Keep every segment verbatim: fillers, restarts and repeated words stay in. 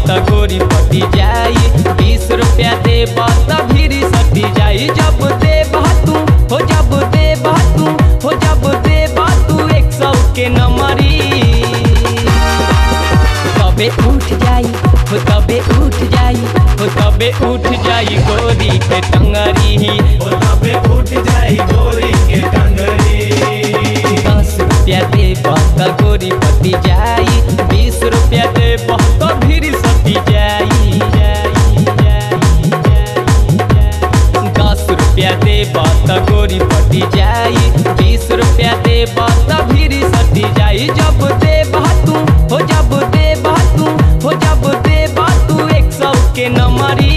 त गोरी पटी जाई। बीस रुपया देब त भीरी सटी जाई। जब देब तू हो जब देब तू हो जब देब तू एक सौ के नमरी तबे उठ जाई हो तबे उठ जाई हो तबे उठ जाई गोरी के टंगरी हो तबे उठ जाई गोरी के टंगरी। दस रुपया देब त गोरी पटी जाई। बीस रुपया देब त भीरी सटी जाई। दस रुपया देब त गोरी पटी जाई। बीस रुपया देब त भीरी सटी जाई। जब देब तू हो जब देब तू हो जब देब तू एक सौ के नमरी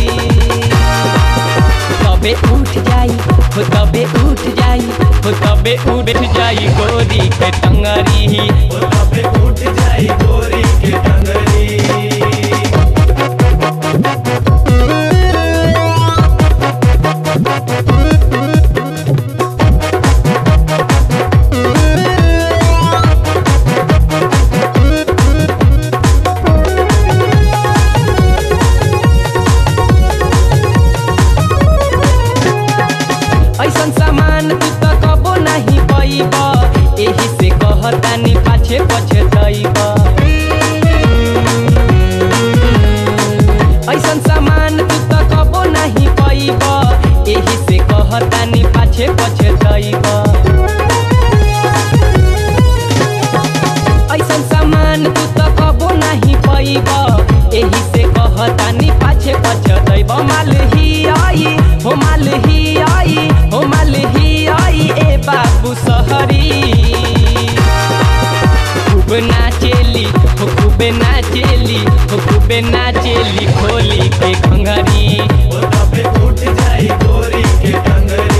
तबे उठ जाई हो तबे उठ जाई हो तबे उठ जाई गोरी के टंगरी हो तबे उठ जाई गोरी के टंगरी। ऐसन सामान तू त कबो नहीं पैब। एही से कहतानी पाछे पछतैब। ऐसन सामान तू त कबो नहीं पैब। एही से कहतानी पाछे पछतैब। ऐसन सामान तू त कबो नहीं पैब। एही से कहतानी पाछे पछतैब। माल ही आई हो माल ही आई हो माल ही आई ए बाबू सहरी खूब नाचेली हो खूब नाचेली हो खूब नाचेली खोली के घंघरी हो तबे उठ जाई गोरी के टंगरी।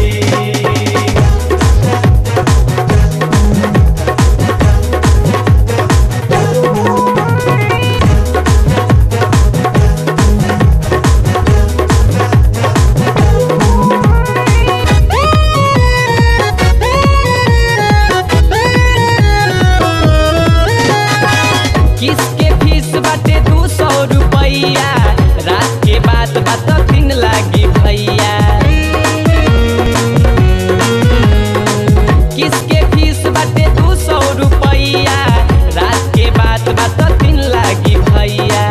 किसके फीस बाटे दू सौ रुपया। रात के बाद बात दिन लागी भैया। किसके फीस बाटे दू सौ रुपया। रात के बाद बात दिन लागी भैया।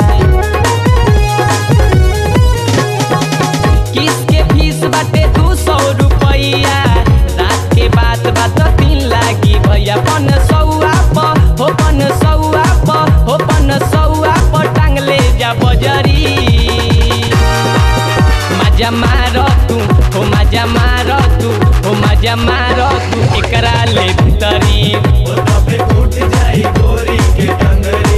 किसके फीस बाटे दू सौ रुपया। रात के बाद बात दिन लागी भैया। पन सौआ प हो पन सौआ प हो पन सौआ प टांगले जा बजरी मजा मार तू हो मजा मार तू हो मजा मार तू एकरा ले भीतरी हो तबे उठ जाई गोरी के टंगरी।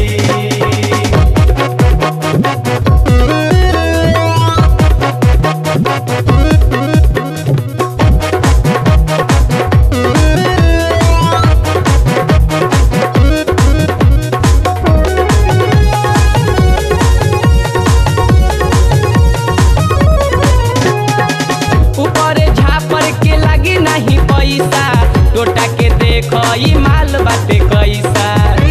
ऊपर झापर के लागी नहीं पैसा। टोटा के देख ई माल बाटे कैसा।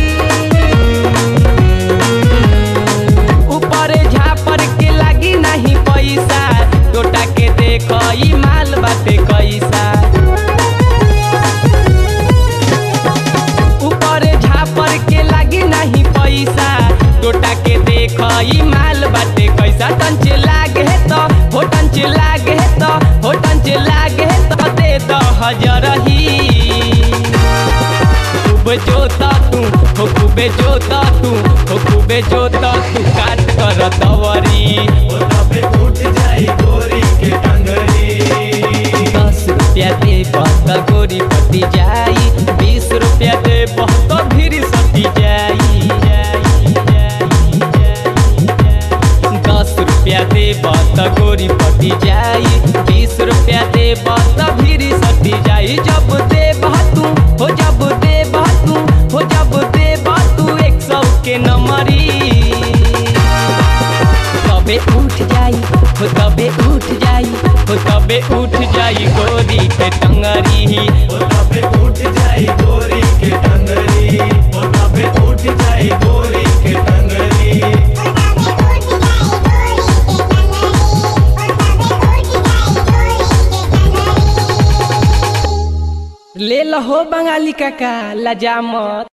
ऊपर झापर के लागी नहीं पैसा। टोटा के देख ई माल बाटे कैसा। ऊपर झापर के लागी नहीं पैसा। टोटा के देख ई माल बाटे कैसा। टंच लागे तो हो टंच लागे तो हो टंच लागे तो दे द हजरही खूब जोता तू हो खूबे जोता तू हो खूबे जोता तू काट कर दवरी हो तबे उठ जाई गोरी के टंगरी। दस रुपया देब त गोरी पटी जाई। बीस रुपया देब त भीरी सटी जाई। दस रुपया देब त गोरी पटी जाई। बीस रुपया देब त भीरी सटी जाई। जब देब तू हो जब देब तू हो जब देब तू एक सौ के नमरी तबे उठ जाई हो तबे उठ जाई हो तबे उठ जाई गोरी के टंगरी हो तबे उठ जाई गोरी के टंगरी। हो तबे उठ जाई गोरी के टंगरी। लहो बंगाली काका लजा मत।